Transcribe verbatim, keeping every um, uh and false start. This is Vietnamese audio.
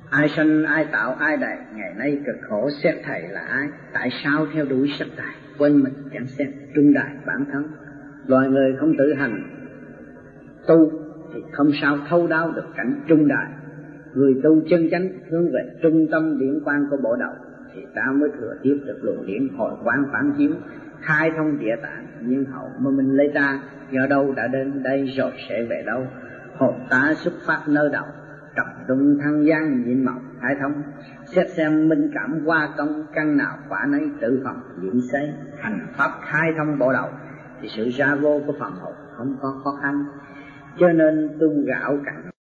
Ai sanh, ai tạo, ai đày, ngày nay cực khổ xét thầy là ai? Tại sao theo đuổi sắc tài, quên mình chẳng xét trung đại bản thân? Loài người không tự hành tu thì không sao thấu đáo được cảnh trung đại. Người tu chân chánh hướng về trung tâm điển quang của bộ đầu thì ta mới thừa tiếp được luồng điển hồi quán phản chiếu, khai thông địa tạng nhiên hậu mà mình lấy ra. Do đâu đã đến đây rồi sẽ về đâu? Hồn ta xuất phát nơi đầu, trầm trung thăng gian nhịn mộng khai thông. Xét xem minh cảm qua công, căn nào quả nấy tự phòng diễn xây. Hành pháp khai thông bộ đầu thì sự ra vô của phần hồn không có khó khăn. Cho nên tu gạo cặn